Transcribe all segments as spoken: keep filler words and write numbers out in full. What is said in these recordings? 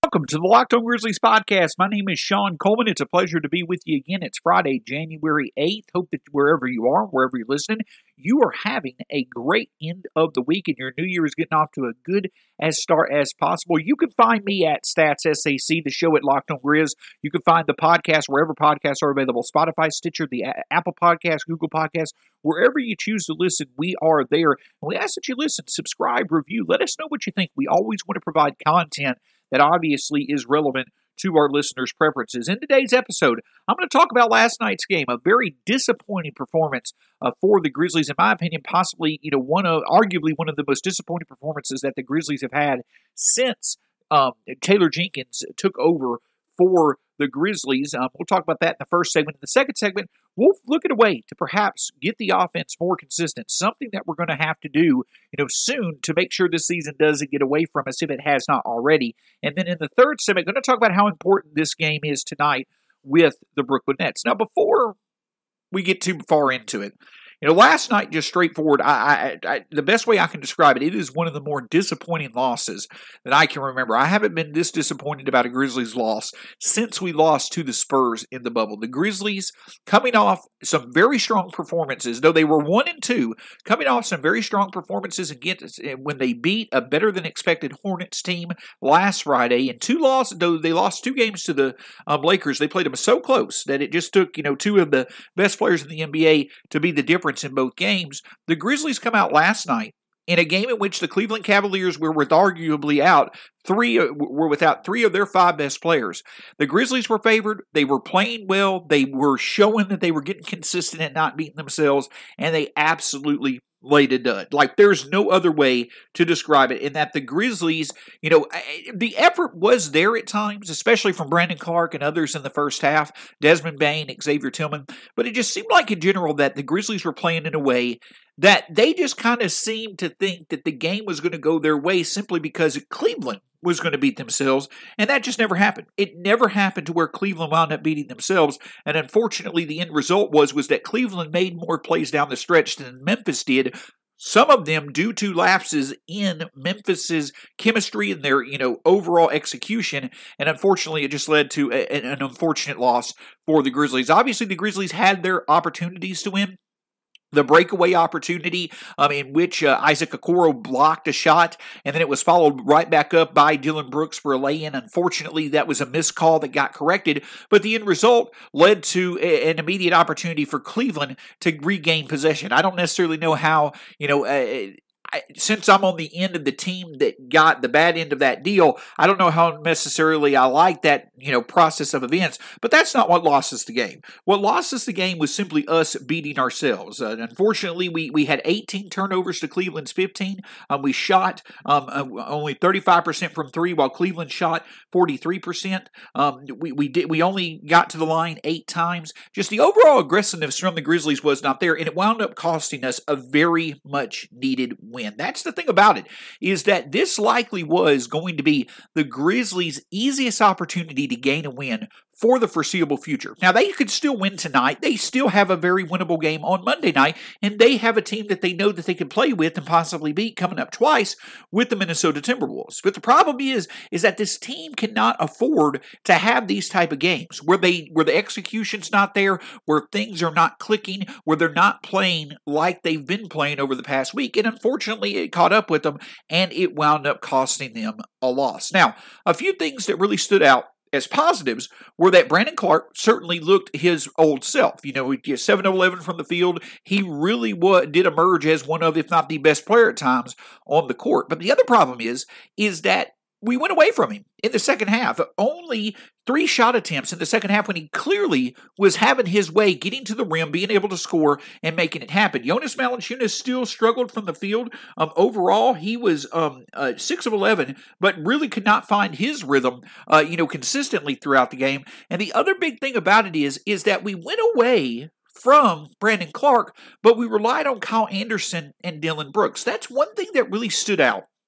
Welcome to the Locked On Grizzlies podcast. My name is Sean Coleman. It's a pleasure to be with you again. It's Friday, January eighth. Hope that wherever you are, wherever you're listening, you are having a great end of the week and your new year is getting off to a good as start as possible. You can find me at Stats S A C, the show at Locked On Grizz. You can find the podcast wherever podcasts are available: Spotify, Stitcher, the Apple Podcast, Google Podcast. Wherever you choose to listen, we are there. And we ask that you listen, subscribe, review. Let us know what you think. We always want to provide content that obviously is relevant to our listeners' preferences. In today's episode, I'm going to talk about last night's game, a very disappointing performance uh, for the Grizzlies. In my opinion, possibly, you know, one of, arguably one of the most disappointing performances that the Grizzlies have had since um, Taylor Jenkins took over for the Grizzlies. Um, we'll talk about that in the first segment. In the second segment, we'll look at a way to perhaps get the offense more consistent, something that we're going to have to do, you know, soon to make sure this season doesn't get away from us if it has not already. And then in the third segment, I'm going to talk about how important this game is tonight with the Brooklyn Nets. Now, before we get too far into it, you know, last night, just straightforward, I, I, I, the best way I can describe it, it is one of the more disappointing losses that I can remember. I haven't been this disappointed about a Grizzlies loss since we lost to the Spurs in the bubble. The Grizzlies, coming off some very strong performances, though they were one and two, coming off some very strong performances against when they beat a better-than-expected Hornets team last Friday, and two losses, though they lost two games to the um, Lakers, they played them so close that it just took, you know, two of the best players in the N B A to be the difference in both games. The Grizzlies come out last night in a game in which the Cleveland Cavaliers were with arguably out three were without three of their five best players. The Grizzlies were favored. They were playing well. They were showing that they were getting consistent and not beating themselves, and they absolutely laid a dud. Like, there's no other way to describe it, in that the Grizzlies, you know, the effort was there at times, especially from Brandon Clarke and others in the first half, Desmond Bane, Xavier Tillman, but it just seemed like in general that the Grizzlies were playing in a way that they just kind of seemed to think that the game was going to go their way simply because Cleveland was going to beat themselves, and that just never happened. It never happened to where Cleveland wound up beating themselves, and unfortunately the end result was, was that Cleveland made more plays down the stretch than Memphis did, some of them due to lapses in Memphis's chemistry and their, you know, overall execution, and unfortunately it just led to a, an unfortunate loss for the Grizzlies. Obviously the Grizzlies had their opportunities to win. The breakaway opportunity um, in which uh, Isaac Okoro blocked a shot, and then it was followed right back up by Dillon Brooks for a lay-in. Unfortunately, that was a missed call that got corrected, but the end result led to a, an immediate opportunity for Cleveland to regain possession. I don't necessarily know how, you know, uh, I, since I'm on the end of the team that got the bad end of that deal, I don't know how necessarily I like that, you know, process of events, but that's not what lost us the game. What lost us the game was simply us beating ourselves. Uh, unfortunately, we, we had eighteen turnovers to Cleveland's fifteen. Um, we shot um, uh, only thirty-five percent from three, while Cleveland shot forty-three percent. Um, we, we, did, we only got to the line eight times. Just the overall aggressiveness from the Grizzlies was not there, and it wound up costing us a very much needed win. That's the thing about it, is that this likely was going to be the Grizzlies' easiest opportunity to gain a win for the foreseeable future. Now, they could still win tonight. They still have a very winnable game on Monday night, and they have a team that they know that they can play with and possibly beat coming up twice with the Minnesota Timberwolves. But the problem is, is that this team cannot afford to have these type of games where they where the execution's not there, where things are not clicking, where they're not playing like they've been playing over the past week. And unfortunately, it caught up with them, and it wound up costing them a loss. Now, a few things that really stood out as positives were that Brandon Clarke certainly looked his old self. You know, he seven of eleven from the field. He really was, did emerge as one of, if not the best player at times on the court. But the other problem is, is that we went away from him in the second half. Only three shot attempts in the second half when he clearly was having his way, getting to the rim, being able to score, and making it happen. Jonas Valanciunas still struggled from the field. Um, overall, he was um, uh, six of eleven, but really could not find his rhythm, uh, you know, consistently throughout the game. And the other big thing about it is, is that we went away from Brandon Clarke, but we relied on Kyle Anderson and Dillon Brooks. That's one thing that really stood out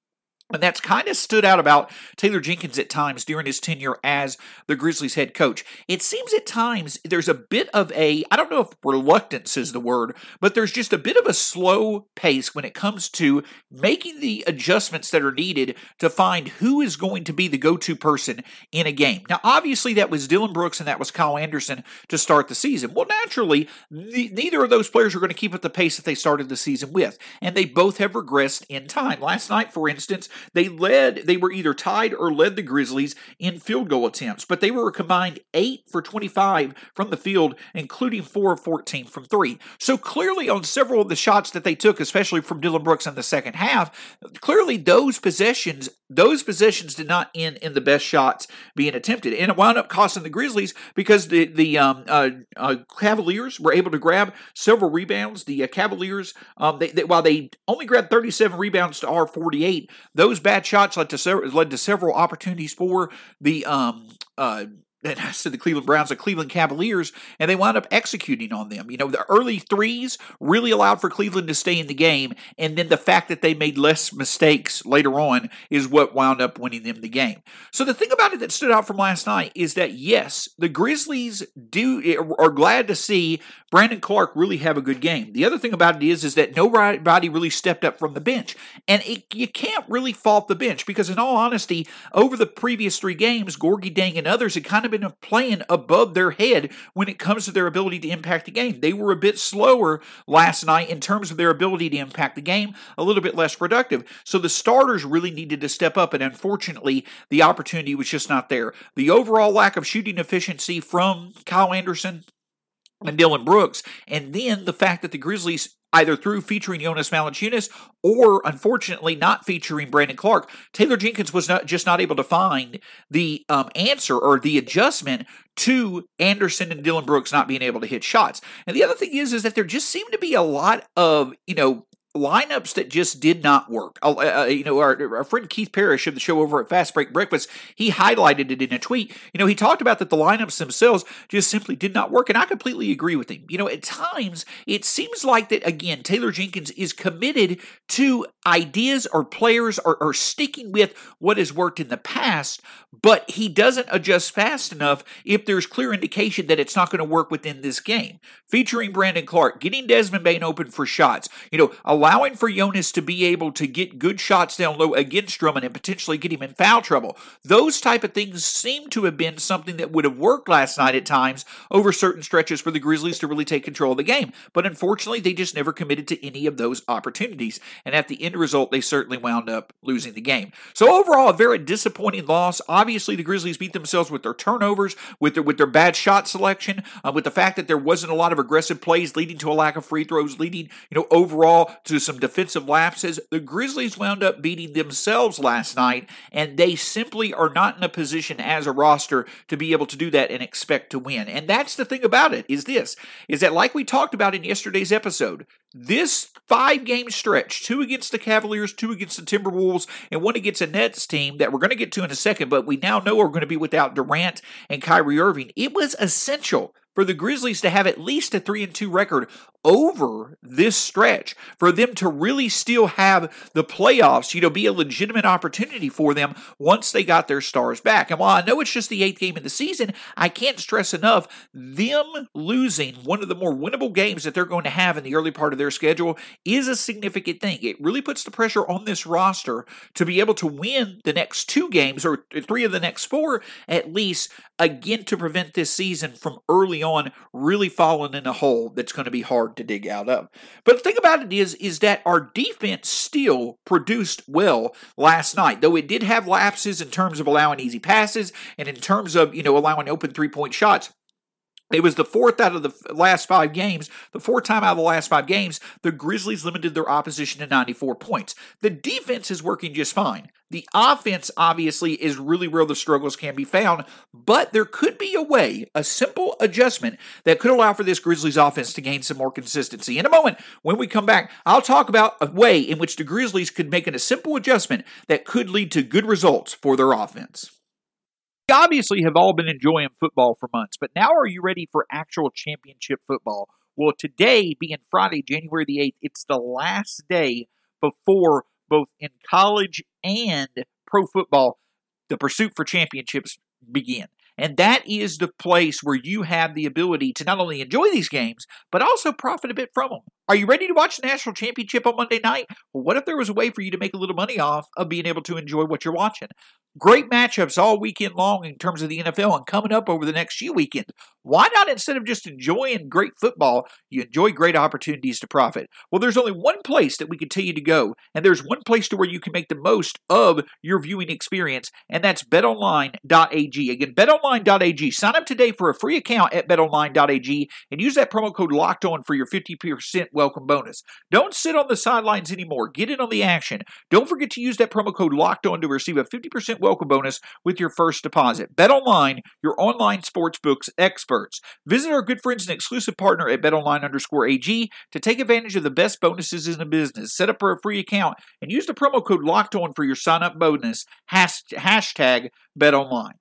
And that's kind of stood out about Taylor Jenkins at times during his tenure as the Grizzlies head coach. It seems at times there's a bit of a, I don't know if reluctance is the word, but there's just a bit of a slow pace when it comes to making the adjustments that are needed to find who is going to be the go-to person in a game. Now, obviously, that was Dillon Brooks and that was Kyle Anderson to start the season. Well, naturally, the, neither of those players are going to keep at the pace that they started the season with, and they both have regressed in time. Last night, for instance, They led, they were either tied or led the Grizzlies in field goal attempts, but they were a combined eight for twenty-five from the field, including four of fourteen from three. So clearly on several of the shots that they took, especially from Dillon Brooks in the second half, clearly those possessions, those possessions did not end in the best shots being attempted. And it wound up costing the Grizzlies because the, the um, uh, uh, Cavaliers were able to grab several rebounds. The uh, Cavaliers, um, they, they, while they only grabbed thirty-seven rebounds to our forty-eight, those bad shots led to several, led to several opportunities for the um uh and I said the Cleveland Browns, the Cleveland Cavaliers, and they wound up executing on them. You know, the early threes really allowed for Cleveland to stay in the game, and then the fact that they made less mistakes later on is what wound up winning them the game. So the thing about it that stood out from last night is that, yes, the Grizzlies do are glad to see Brandon Clarke really have a good game. The other thing about it is, is that nobody really stepped up from the bench, and it, you can't really fault the bench because, in all honesty, over the previous three games, Gorgui Dieng and others had kind of been playing above their head when it comes to their ability to impact the game. They were a bit slower last night in terms of their ability to impact the game, a little bit less productive. So the starters really needed to step up, and unfortunately, the opportunity was just not there. The overall lack of shooting efficiency from Kyle Anderson and Dillon Brooks, and then the fact that the Grizzlies either through featuring Jonas Valanciunas or, unfortunately, not featuring Brandon Clarke, Taylor Jenkins was not just not able to find the um, answer or the adjustment to Anderson and Dillon Brooks not being able to hit shots. And the other thing is, is that there just seemed to be a lot of, you know, lineups that just did not work. Uh, you know, our, our friend Keith Parrish of the show over at Fast Break Breakfast, he highlighted it in a tweet. You know, he talked about that the lineups themselves just simply did not work, and I completely agree with him. You know, at times, it seems like that, again, Taylor Jenkins is committed to ideas or players or, or sticking with what has worked in the past, but he doesn't adjust fast enough if there's clear indication that it's not going to work within this game. Featuring Brandon Clarke, getting Desmond Bane open for shots, you know, allowing for Jonas to be able to get good shots down low against Drummond and potentially get him in foul trouble. Those type of things seem to have been something that would have worked last night at times over certain stretches for the Grizzlies to really take control of the game. But unfortunately, they just never committed to any of those opportunities. And at the end result, they certainly wound up losing the game. So overall, a very disappointing loss. Obviously, the Grizzlies beat themselves with their turnovers, with their, with their bad shot selection, uh, with the fact that there wasn't a lot of aggressive plays leading to a lack of free throws, leading, you know, overall to some defensive lapses. The Grizzlies wound up beating themselves last night, and they simply are not in a position as a roster to be able to do that and expect to win. And that's the thing about it, is this, is that like we talked about in yesterday's episode, this five-game stretch, two against the Cavaliers, two against the Timberwolves, and one against a Nets team that we're going to get to in a second, but we now know are going to be without Durant and Kyrie Irving, it was essential for the Grizzlies to have at least a three and two record over this stretch, for them to really still have the playoffs, you know, be a legitimate opportunity for them once they got their stars back. And while I know it's just the eighth game of the season, I can't stress enough, them losing one of the more winnable games that they're going to have in the early part of their schedule is a significant thing. It really puts the pressure on this roster to be able to win the next two games, or three of the next four at least, again, to prevent this season from early on really falling in a hole that's going to be hard to dig out of. But the thing about it is, is that our defense still produced well last night, though it did have lapses in terms of allowing easy passes and in terms of, you know, allowing open three-point shots. It was the fourth out of the last five games, the fourth time out of the last five games, the Grizzlies limited their opposition to ninety-four points. The defense is working just fine. The offense, obviously, is really where the struggles can be found, but there could be a way, a simple adjustment that could allow for this Grizzlies offense to gain some more consistency. In a moment, when we come back, I'll talk about a way in which the Grizzlies could make a simple adjustment that could lead to good results for their offense. We obviously have all been enjoying football for months, but now are you ready for actual championship football? Well, today, being Friday, January the eighth, it's the last day before both in college and pro football, the pursuit for championships begin. And that is the place where you have the ability to not only enjoy these games, but also profit a bit from them. Are you ready to watch the national championship on Monday night? Well, what if there was a way for you to make a little money off of being able to enjoy what you're watching? Great matchups all weekend long in terms of the N F L and coming up over the next few weekends. Why not, instead of just enjoying great football, you enjoy great opportunities to profit? Well, there's only one place that we can tell you to go, and there's one place to where you can make the most of your viewing experience, and that's bet online dot a g. Again, bet online dot a g. Sign up today for a free account at bet online dot a g and use that promo code LOCKEDON for your fifty percent welcome bonus. Don't sit on the sidelines anymore. Get in on the action. Don't forget to use that promo code LOCKEDON to receive a fifty percent welcome bonus with your first deposit. BetOnline, your online sportsbooks experts. Visit our good friends and exclusive partner at betonline underscore AG to take advantage of the best bonuses in the business. Set up for a free account and use the promo code LOCKEDON for your sign-up bonus. Hashtag BetOnline.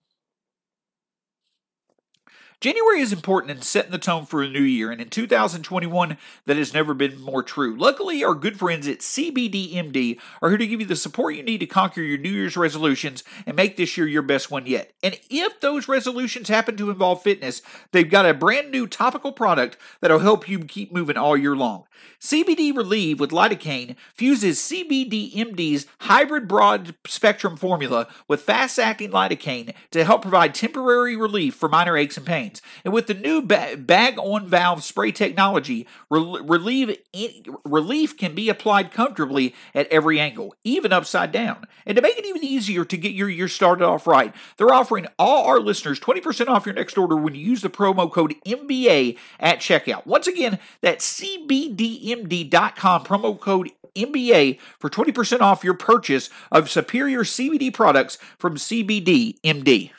January is important in setting the tone for a new year, and in two thousand twenty-one, that has never been more true. Luckily, our good friends at C B D M D are here to give you the support you need to conquer your New Year's resolutions and make this year your best one yet. And if those resolutions happen to involve fitness, they've got a brand new topical product that'll help you keep moving all year long. C B D Relieve with lidocaine fuses C B D M D's hybrid broad spectrum formula with fast-acting lidocaine to help provide temporary relief for minor aches and pains. And with the new ba- bag-on-valve spray technology, re- relieve, in- relief can be applied comfortably at every angle, even upside down. And to make it even easier to get your year started off right, they're offering all our listeners twenty percent off your next order when you use the promo code M B A at checkout. Once again, that's C B D M D dot com, promo code M B A for twenty percent off your purchase of superior C B D products from C B D M D.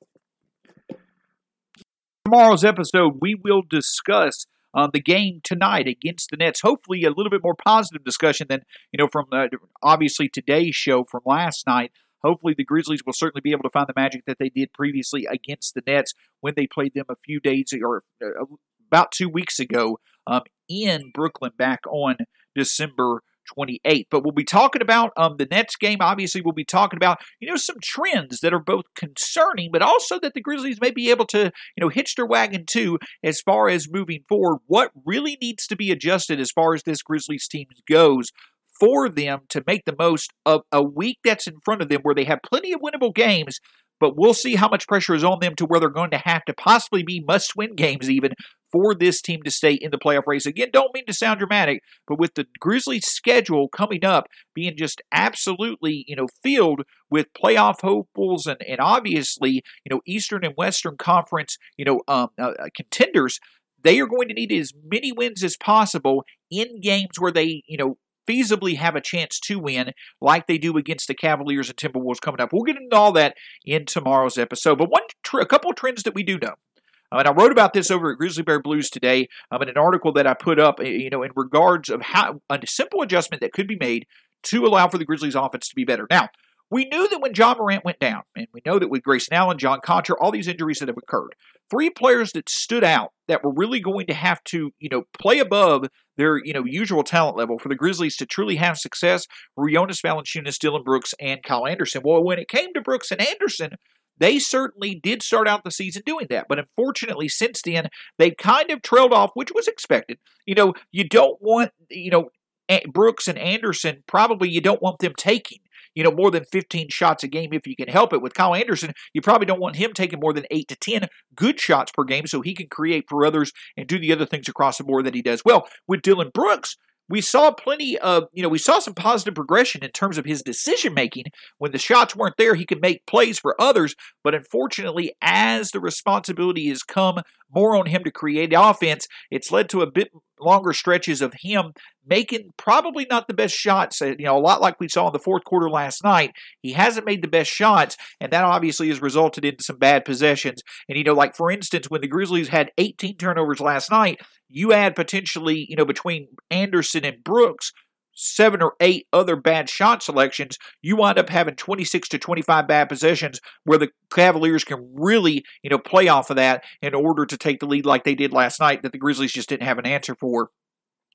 Tomorrow's episode, we will discuss uh, the game tonight against the Nets. Hopefully, a little bit more positive discussion than, you know, from uh, obviously today's show from last night. Hopefully, the Grizzlies will certainly be able to find the magic that they did previously against the Nets when they played them a few days or uh, about two weeks ago um, in Brooklyn back on December twenty-eighth. But we'll be talking about um, the Nets game. Obviously, we'll be talking about, you know, some trends that are both concerning, but also that the Grizzlies may be able to, you know, hitch their wagon to as far as moving forward. What really needs to be adjusted as far as this Grizzlies team goes for them to make the most of a week that's in front of them where they have plenty of winnable games, but we'll see how much pressure is on them to where they're going to have to possibly be must-win games even for this team to stay in the playoff race. Again, don't mean to sound dramatic, but with the Grizzlies' schedule coming up being just absolutely, you know, filled with playoff hopefuls and, and obviously, you know, Eastern and Western Conference, you know, um, uh, contenders, they are going to need as many wins as possible in games where they, you know, feasibly have a chance to win like they do against the Cavaliers and Timberwolves coming up. We'll get into all that in tomorrow's episode. But one, tr- a couple of trends that we do know. Uh, and I wrote about this over at Grizzly Bear Blues today um, in an article that I put up, you know, in regards of how a simple adjustment that could be made to allow for the Grizzlies offense to be better. Now, we knew that when John Morant went down, and we know that with Grayson Allen, John Contra, all these injuries that have occurred, three players that stood out that were really going to have to, you know, play above their, you know, usual talent level for the Grizzlies to truly have success were Jonas Valanciunas, Dillon Brooks, and Kyle Anderson. Well, when it came to Brooks and Anderson, they certainly did start out the season doing that. But unfortunately, since then, they've kind of trailed off, which was expected. You know, you don't want, you know, Brooks and Anderson, probably you don't want them taking, you know, more than fifteen shots a game if you can help it. With Kyle Anderson, you probably don't want him taking more than eight to ten good shots per game so he can create for others and do the other things across the board that he does well. With Dillon Brooks, we saw plenty of, you know, we saw some positive progression in terms of his decision-making. When the shots weren't there, he could make plays for others, but unfortunately, as the responsibility has come more on him to create offense, it's led to a bit longer stretches of him making probably not the best shots, you know, a lot like we saw in the fourth quarter last night. He hasn't made the best shots, and that obviously has resulted in some bad possessions. And, you know, like, for instance, when the Grizzlies had eighteen turnovers last night, you add potentially, you know, between Anderson and Brooks, seven or eight other bad shot selections, you wind up having twenty-six to twenty-five bad possessions where the Cavaliers can really, you know, play off of that in order to take the lead like they did last night that the Grizzlies just didn't have an answer for.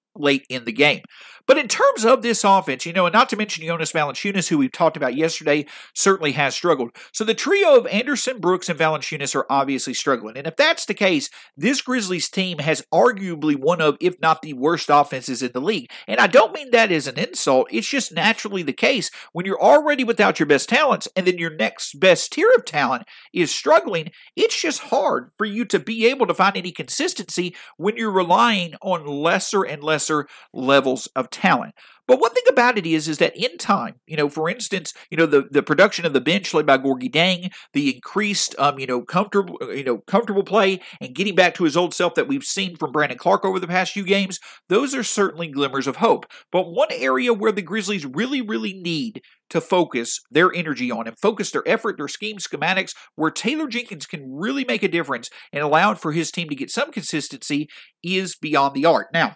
late in the game. But in terms of this offense, you know, and not to mention Jonas Valanciunas, who we talked about yesterday, certainly has struggled. So the trio of Anderson, Brooks, and Valanciunas are obviously struggling. And if that's the case, this Grizzlies team has arguably one of, if not the worst offenses in the league. And I don't mean that as an insult. It's just naturally the case when you're already without your best talents and then your next best tier of talent is struggling. It's just hard for you to be able to find any consistency when you're relying on lesser and lesser levels of talent. talent. But one thing about it is, is that in time, you know, for instance, you know, the, the production of the bench led by Gorgui Dieng, the increased, um, you know, comfortable, you know, comfortable play and getting back to his old self that we've seen from Brandon Clarke over the past few games, those are certainly glimmers of hope. But one area where the Grizzlies really, really need to focus their energy on and focus their effort, their scheme, schematics, where Taylor Jenkins can really make a difference and allow for his team to get some consistency is beyond the arc. Now,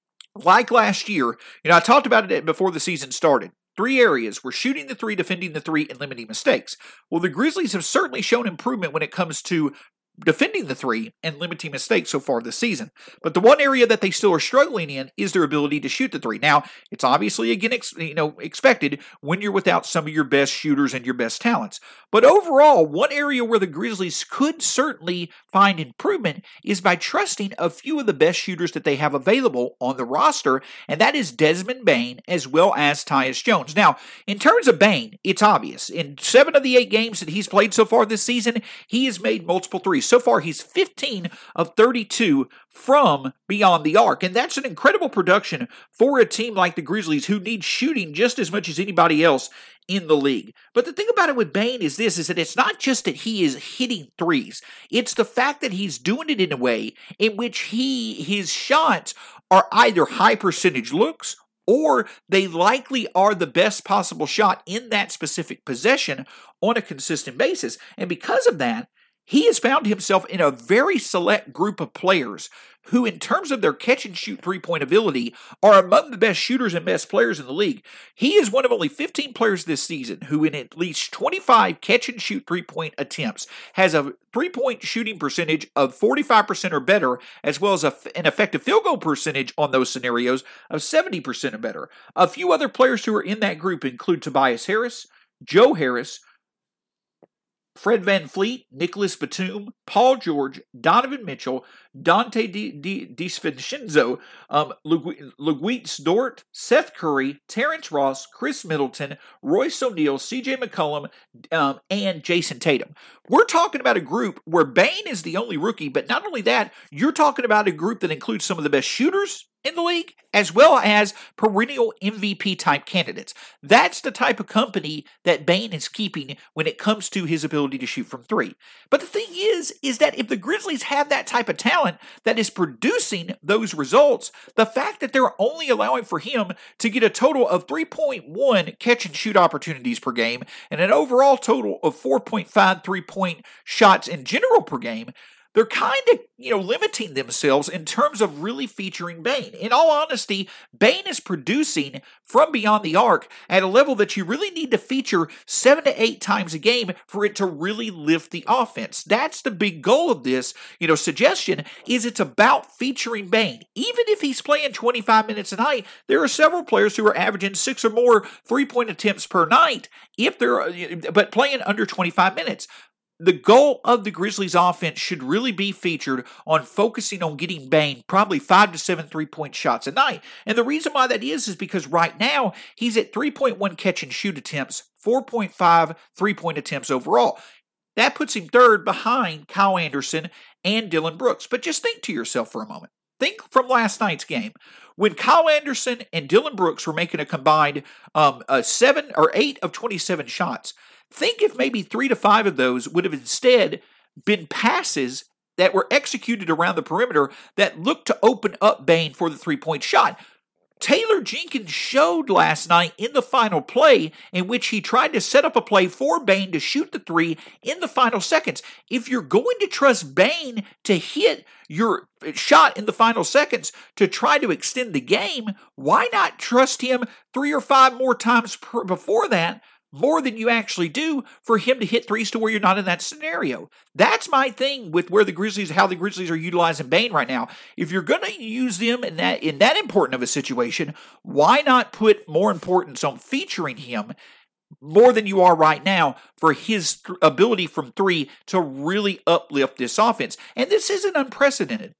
like last year, you know, I talked about it before the season started. Three areas were shooting the three, defending the three, and limiting mistakes. Well, the Grizzlies have certainly shown improvement when it comes to defending the three and limiting mistakes so far this season. But the one area that they still are struggling in is their ability to shoot the three. Now, it's obviously, again, ex- you know, expected when you're without some of your best shooters and your best talents. But overall, one area where the Grizzlies could certainly find improvement is by trusting a few of the best shooters that they have available on the roster, and that is Desmond Bane as well as Tyus Jones. Now, in terms of Bane, it's obvious. In seven of the eight games that he's played so far this season, he has made multiple threes. So far, he's fifteen of thirty-two from beyond the arc, and that's an incredible production for a team like the Grizzlies who need shooting just as much as anybody else in the league. But the thing about it with Bane is this, is that it's not just that he is hitting threes. It's the fact that he's doing it in a way in which he his shots are either high percentage looks or they likely are the best possible shot in that specific possession on a consistent basis. And because of that, he has found himself in a very select group of players who, in terms of their catch-and-shoot three-point ability, are among the best shooters and best players in the league. He is one of only fifteen players this season who, in at least twenty-five catch-and-shoot three-point attempts, has a three-point shooting percentage of forty-five percent or better, as well as a, an effective field goal percentage on those scenarios of seventy percent or better. A few other players who are in that group include Tobias Harris, Joe Harris, Fred VanVleet, Nicholas Batum, Paul George, Donovan Mitchell, Dante DiVincenzo, um, Luguentz Dort, Seth Curry, Terrence Ross, Chris Middleton, Royce O'Neal, C J McCollum, um, and Jason Tatum. We're talking about a group where Bane is the only rookie, but not only that, you're talking about a group that includes some of the best shooters in the league, as well as perennial M V P type candidates. That's the type of company that Bane is keeping when it comes to his ability to shoot from three. But the thing is, is that if the Grizzlies have that type of talent that is producing those results, the fact that they're only allowing for him to get a total of three point one catch and shoot opportunities per game and an overall total of four point five three-point shots in general per game, they're kind of, you know, limiting themselves in terms of really featuring Bane. In all honesty, Bane is producing from beyond the arc at a level that you really need to feature seven to eight times a game for it to really lift the offense. That's the big goal of this, you know, suggestion is it's about featuring Bane. Even if he's playing twenty-five minutes a night, there are several players who are averaging six or more three-point attempts per night if they're, but playing under twenty-five minutes. The goal of the Grizzlies offense should really be featured on focusing on getting Bane probably five to seven three-point shots a night. And the reason why that is is because right now he's at three point one catch and shoot attempts, four point five three-point attempts overall. That puts him third behind Kyle Anderson and Dillon Brooks. But just think to yourself for a moment. Think from last night's game. When Kyle Anderson and Dillon Brooks were making a combined um, uh, seven or eight of twenty-seven shots, think if maybe three to five of those would have instead been passes that were executed around the perimeter that looked to open up Bane for the three-point shot. Taylor Jenkins showed last night in the final play in which he tried to set up a play for Bane to shoot the three in the final seconds. If you're going to trust Bane to hit your shot in the final seconds to try to extend the game, why not trust him three or five more times per, before that more than you actually do for him to hit threes to where you're not in that scenario. That's my thing with where the Grizzlies, how the Grizzlies are utilizing Bane right now. If you're going to use them in that in that important of a situation, why not put more importance on featuring him more than you are right now for his th- ability from three to really uplift this offense? And this isn't unprecedented.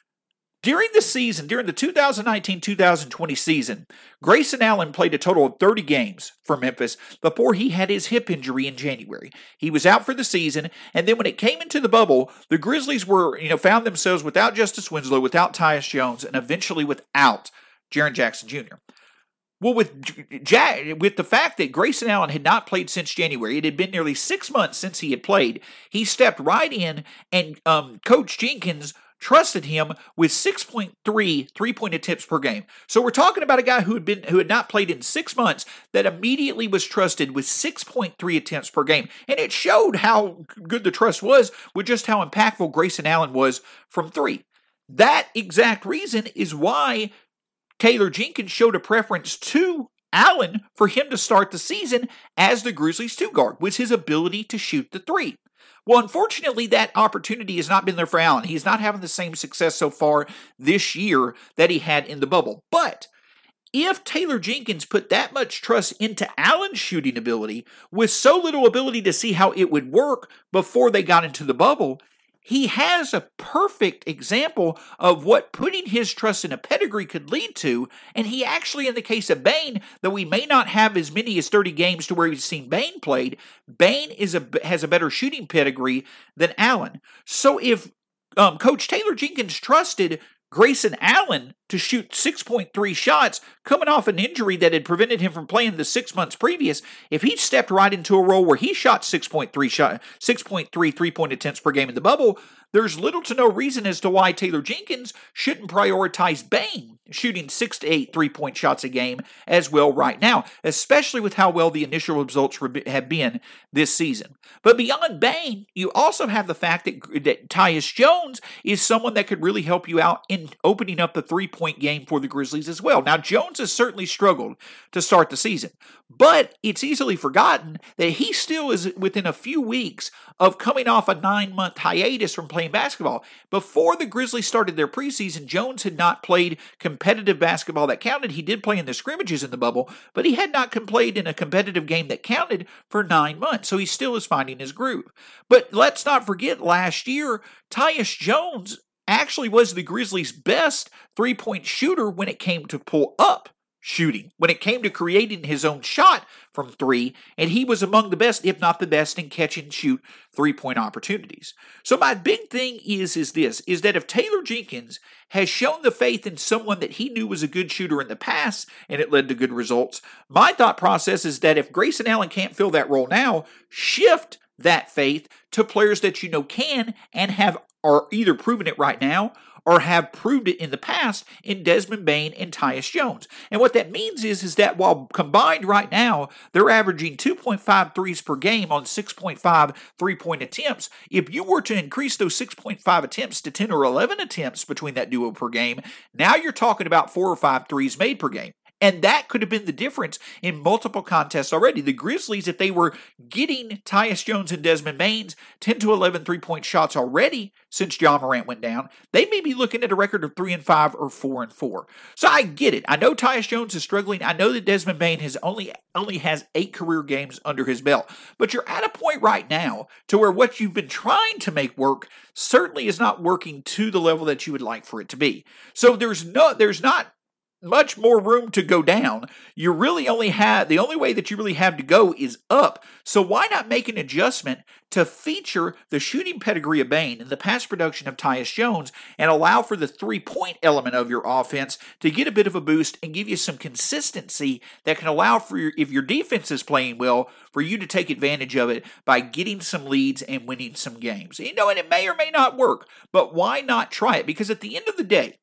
During the season, during the two thousand nineteen two thousand twenty season, Grayson Allen played a total of thirty games for Memphis before he had his hip injury in January. He was out for the season, and then when it came into the bubble, the Grizzlies were, you know, found themselves without Justice Winslow, without Tyus Jones, and eventually without Jaren Jackson Junior Well, with Jack, with the fact that Grayson Allen had not played since January, it had been nearly six months since he had played, he stepped right in, and um, Coach Jenkins trusted him with six point three three-point attempts per game. So we're talking about a guy who had been who had not played in six months that immediately was trusted with six point three attempts per game. And it showed how good the trust was with just how impactful Grayson Allen was from three. That exact reason is why Taylor Jenkins showed a preference to Allen for him to start the season as the Grizzlies two guard, was his ability to shoot the three. Well, unfortunately, that opportunity has not been there for Allen. He's not having the same success so far this year that he had in the bubble. But if Taylor Jenkins put that much trust into Allen's shooting ability with so little ability to see how it would work before they got into the bubble, he has a perfect example of what putting his trust in a pedigree could lead to, and he actually, in the case of Bane, though we may not have as many as thirty games to where we've seen Bane played, Bane is a, has a better shooting pedigree than Allen. So if um, Coach Taylor Jenkins trusted Grayson Allen to shoot six point three shots coming off an injury that had prevented him from playing the six months previous, if he stepped right into a role where he shot six point three shot, six point three three-point attempts per game in the bubble, there's little to no reason as to why Taylor Jenkins shouldn't prioritize Bane shooting six to eight three-point shots a game as well right now, especially with how well the initial results have been this season. But beyond Bane, you also have the fact that, that Tyus Jones is someone that could really help you out in opening up the three-point game for the Grizzlies as well. Now, Jones has certainly struggled to start the season, but it's easily forgotten that he still is within a few weeks of coming off a nine-month hiatus from playing basketball. Before the Grizzlies started their preseason, Jones had not played competitive basketball that counted. He did play in the scrimmages in the bubble, but he had not played in a competitive game that counted for nine months, so he still is finding his groove. But let's not forget, last year, Tyus Jones actually was the Grizzlies' best three-point shooter when it came to pull up shooting, when it came to creating his own shot from three, and he was among the best, if not the best, in catch and shoot three-point opportunities. So my big thing is, is this, is that if Taylor Jenkins has shown the faith in someone that he knew was a good shooter in the past, and it led to good results, my thought process is that if Grayson Allen can't fill that role now, shift that faith to players that you know can and have are either proven it right now or have proved it in the past in Desmond Bane and Tyus Jones. And what that means is, is that while combined right now, they're averaging two point five threes per game on six point five three-point attempts. If you were to increase those six point five attempts to ten or eleven attempts between that duo per game, now you're talking about four or five threes made per game. And that could have been the difference in multiple contests already. The Grizzlies, if they were getting Tyus Jones and Desmond Bane's ten to eleven three-point shots already since Ja Morant went down, they may be looking at a record of three and five or four and four. So I get it. I know Tyus Jones is struggling. I know that Desmond Bane has only only has eight career games under his belt. But you're at a point right now to where what you've been trying to make work certainly is not working to the level that you would like for it to be. So there's no there's not much more room to go down. You really only have, the only way that you really have to go is up. So why not make an adjustment to feature the shooting pedigree of Bane and the pass production of Tyus Jones and allow for the three-point element of your offense to get a bit of a boost and give you some consistency that can allow for your, if your defense is playing well, for you to take advantage of it by getting some leads and winning some games. You know, and it may or may not work, but why not try it? Because at the end of the day,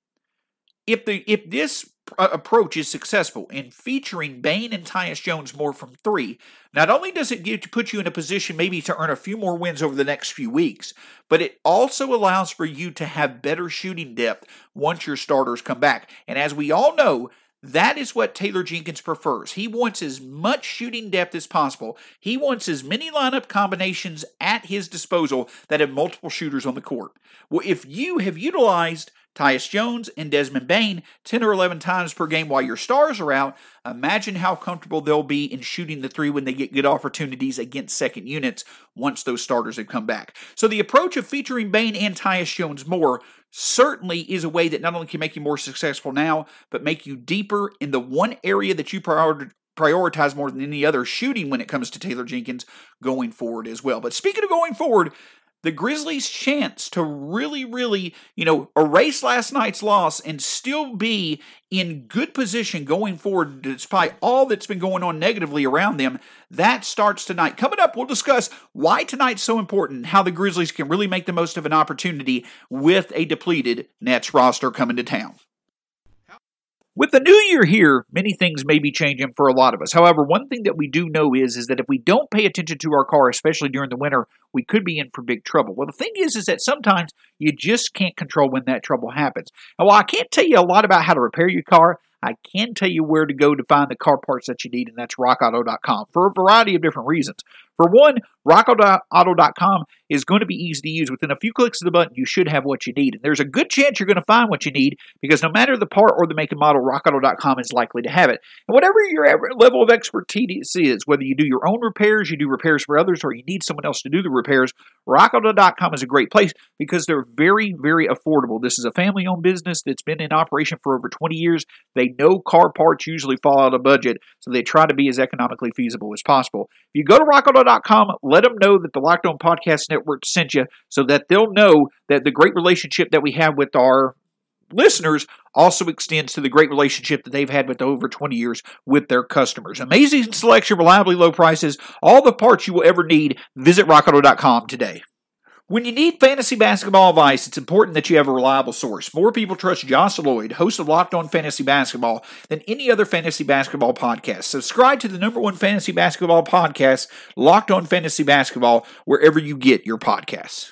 if the if this approach is successful in featuring Bane and Tyus Jones more from three, not only does it get to put you in a position maybe to earn a few more wins over the next few weeks, but it also allows for you to have better shooting depth once your starters come back. And as we all know, That is what Taylor Jenkins prefers. He wants as much shooting depth as possible. He wants as many lineup combinations at his disposal that have multiple shooters on the court. Well, if you have utilized Tyus Jones and Desmond Bane ten or eleven times per game while your stars are out, imagine how comfortable they'll be in shooting the three when they get good opportunities against second units once those starters have come back. So the approach of featuring Bane and Tyus Jones more certainly is a way that not only can make you more successful now, but make you deeper in the one area that you prioritize prioritize more than any other, shooting, when it comes to Taylor Jenkins going forward as well. But speaking of going forward, the Grizzlies' chance to really, really, you know, erase last night's loss and still be in good position going forward despite all that's been going on negatively around them, that starts tonight. Coming up, we'll discuss why tonight's so important and how the Grizzlies can really make the most of an opportunity with a depleted Nets roster coming to town. With the new year here, many things may be changing for a lot of us. However, one thing that we do know is, is that if we don't pay attention to our car, especially during the winter, we could be in for big trouble. Well, the thing is, is that sometimes you just can't control when that trouble happens. And while I can't tell you a lot about how to repair your car, I can tell you where to go to find the car parts that you need, and that's rock auto dot com for a variety of different reasons. For one, rock auto dot com is going to be easy to use. Within a few clicks of the button, you should have what you need. And there's a good chance you're going to find what you need because no matter the part or the make and model, rock auto dot com is likely to have it. And whatever your level of expertise is, whether you do your own repairs, you do repairs for others, or you need someone else to do the repairs, rock auto dot com is a great place because they're very, very affordable. This is a family-owned business that's been in operation for over twenty years. They know car parts usually fall out of budget, so they try to be as economically feasible as possible. If you go to rock auto dot com, let them know that the Locked On Podcast Network sent you so that they'll know that the great relationship that we have with our listeners also extends to the great relationship that they've had with over twenty years with their customers. Amazing selection, reliably low prices, all the parts you will ever need. Visit rock auto dot com today. When you need fantasy basketball advice, it's important that you have a reliable source. More people trust Josh Lloyd, host of Locked On Fantasy Basketball, than any other fantasy basketball podcast. Subscribe to the number one fantasy basketball podcast, Locked On Fantasy Basketball, wherever you get your podcasts.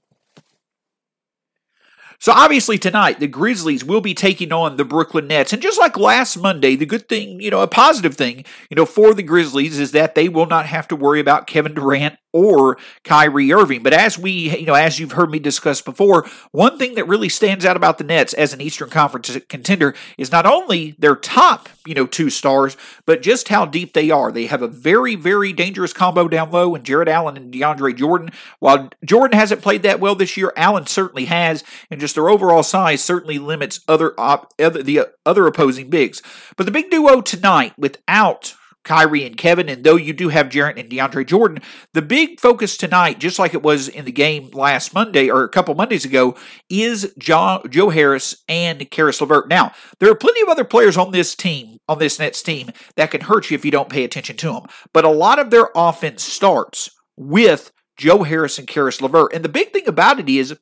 So obviously tonight, the Grizzlies will be taking on the Brooklyn Nets. And just like last Monday, the good thing, you know, a positive thing, you know, for the Grizzlies is that they will not have to worry about Kevin Durant or Kyrie Irving. But as we, you know, as you've heard me discuss before, one thing that really stands out about the Nets as an Eastern Conference contender is not only their top, you know, two stars, but just how deep they are. They have a very, very dangerous combo down low in Jarrett Allen and DeAndre Jordan. While Jordan hasn't played that well this year, Allen certainly has, and just their overall size certainly limits other, op- other the uh, other opposing bigs. But the big duo tonight, without Kyrie and Kevin, and though you do have Jarrett and DeAndre Jordan, the big focus tonight, just like it was in the game last Monday or a couple Mondays ago, is Joe, Joe Harris and Caris LeVert. Now, there are plenty of other players on this team, on this Nets team, that can hurt you if you don't pay attention to them. But a lot of their offense starts with Joe Harris and Caris LeVert. And the big thing about it is,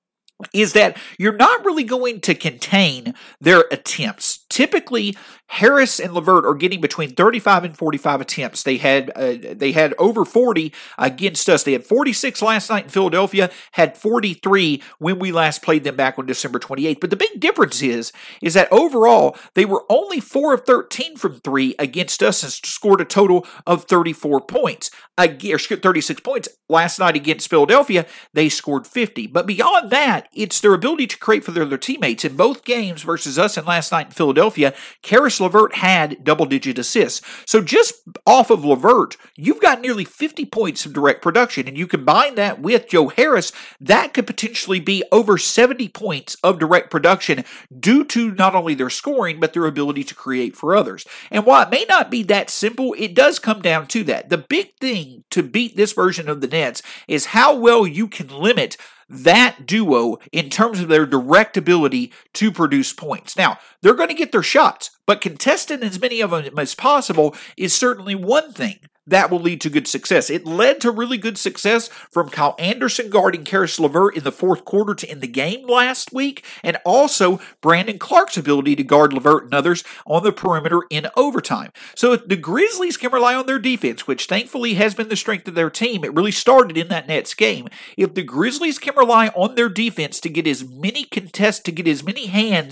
is that you're not really going to contain their attempts. Typically, Harris and LeVert are getting between thirty-five and forty-five attempts. They had uh, they had over forty against us. They had forty-six last night in Philadelphia, had forty-three when we last played them back on December twenty-eighth. But the big difference is, is that overall, they were only four of thirteen from three against us and scored a total of thirty-four points. Again, thirty-six points. Last night against Philadelphia, they scored fifty. But beyond that, it's their ability to create for their, their teammates. In both games versus us and last night in Philadelphia, Caris LeVert had double-digit assists. So just off of LeVert, you've got nearly fifty points of direct production, and you combine that with Joe Harris, that could potentially be over seventy points of direct production due to not only their scoring, but their ability to create for others. And while it may not be that simple, it does come down to that. The big thing to beat this version of the Nets is how well you can limit that duo in terms of their direct ability to produce points. Now, they're going to get their shots, but contesting as many of them as possible is certainly one thing that will lead to good success. It led to really good success from Kyle Anderson guarding Caris LeVert in the fourth quarter to end the game last week, and also Brandon Clark's ability to guard LeVert and others on the perimeter in overtime. So if the Grizzlies can rely on their defense, which thankfully has been the strength of their team, it really started in that Nets game. If the Grizzlies can rely on their defense to get as many contests, to get as many hands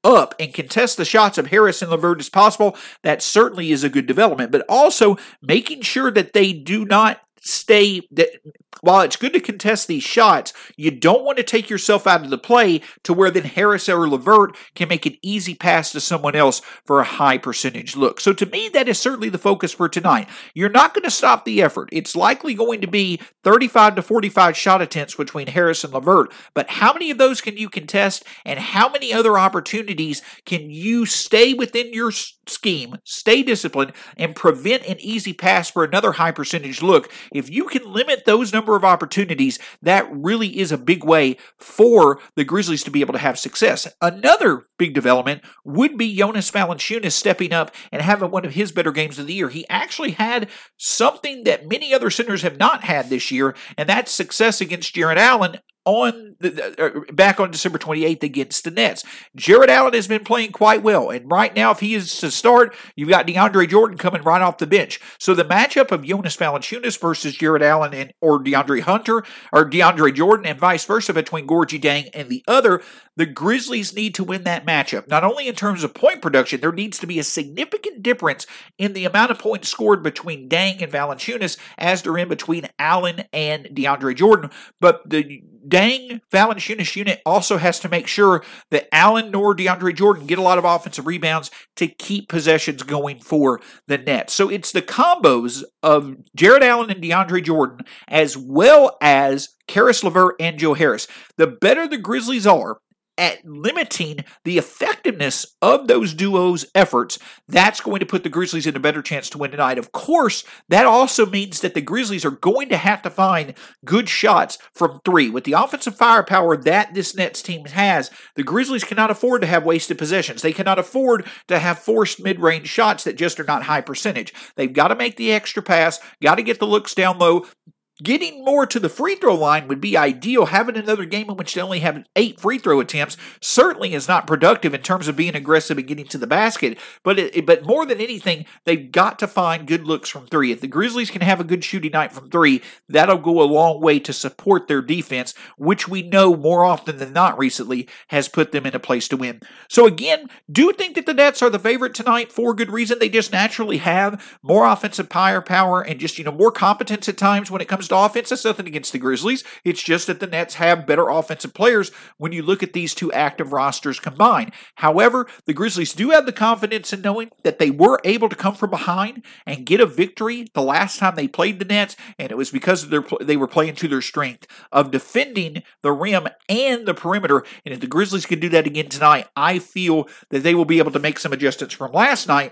up and contest the shots of Harris and LeVert as possible, that certainly is a good development. But also making sure that they do not stay, that while it's good to contest these shots, you don't want to take yourself out of the play to where then Harris or LeVert can make an easy pass to someone else for a high percentage look. So to me, that is certainly the focus for tonight. You're not going to stop the effort. It's likely going to be thirty-five to forty-five shot attempts between Harris and LeVert, but how many of those can you contest, and how many other opportunities can you stay within your scheme, stay disciplined, and prevent an easy pass for another high percentage look? If you can limit those number of opportunities, that really is a big way for the Grizzlies to be able to have success. Another big development would be Jonas Valanciunas stepping up and having one of his better games of the year. He actually had something that many other centers have not had this year, and that's success against Jarrett Allen on the, uh, back on December twenty-eighth against the Nets. Jarrett Allen has been playing quite well, and right now, if he is to start, you've got DeAndre Jordan coming right off the bench. So the matchup of Jonas Valanciunas versus Jarrett Allen and or DeAndre Hunter, or DeAndre Jordan, and vice versa between Gorgui Dieng and the other, the Grizzlies need to win that matchup. Not only in terms of point production, there needs to be a significant difference in the amount of points scored between Dieng and Valanciunas as there in between Allen and DeAndre Jordan, but the Dieng Valanciunas unit also has to make sure that Allen nor DeAndre Jordan get a lot of offensive rebounds to keep possessions going for the Nets. So it's the combos of Jarrett Allen and DeAndre Jordan, as well as Caris LeVert and Joe Harris. The better the Grizzlies are at limiting the effectiveness of those duos' efforts, that's going to put the Grizzlies in a better chance to win tonight. Of course, that also means that the Grizzlies are going to have to find good shots from three. With the offensive firepower that this Nets team has, the Grizzlies cannot afford to have wasted possessions. They cannot afford to have forced mid-range shots that just are not high percentage. They've got to make the extra pass, got to get the looks down low. Getting more to the free throw line would be ideal. Having another game in which they only have eight free throw attempts certainly is not productive in terms of being aggressive and getting to the basket. But it, but more than anything, they've got to find good looks from three. If the Grizzlies can have a good shooting night from three, that'll go a long way to support their defense, which we know more often than not recently has put them in a place to win. So again, do think that the Nets are the favorite tonight for good reason. They just naturally have more offensive firepower and just, you know, more competence at times when it comes to offense. That's nothing against the Grizzlies. It's just that the Nets have better offensive players when you look at these two active rosters combined. However, the Grizzlies do have the confidence in knowing that they were able to come from behind and get a victory the last time they played the Nets, and it was because of their, they were playing to their strength of defending the rim and the perimeter. And if the Grizzlies can do that again tonight, I feel that they will be able to make some adjustments from last night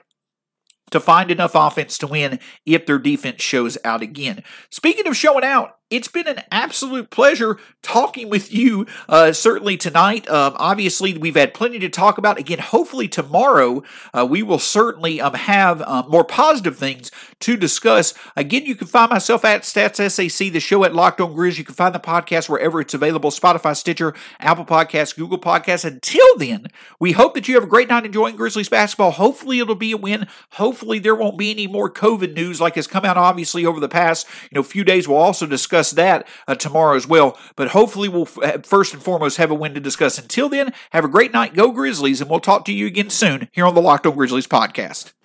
to find enough offense to win if their defense shows out again. Speaking of showing out, it's been an absolute pleasure talking with you, uh, certainly tonight. Um, obviously, we've had plenty to talk about. Again, hopefully tomorrow uh, we will certainly um, have uh, more positive things to discuss. Again, you can find myself at StatsSAC, the show at Locked On Grizz. You can find the podcast wherever it's available, Spotify, Stitcher, Apple Podcasts, Google Podcasts. Until then, we hope that you have a great night enjoying Grizzlies basketball. Hopefully it'll be a win. Hopefully there won't be any more COVID news like has come out obviously over the past you know few days. We'll also discuss that uh, tomorrow as well. But hopefully we'll f- first and foremost have a win to discuss. Until then, have a great night. Go Grizzlies, and we'll talk to you again soon here on the Locked On Grizzlies podcast.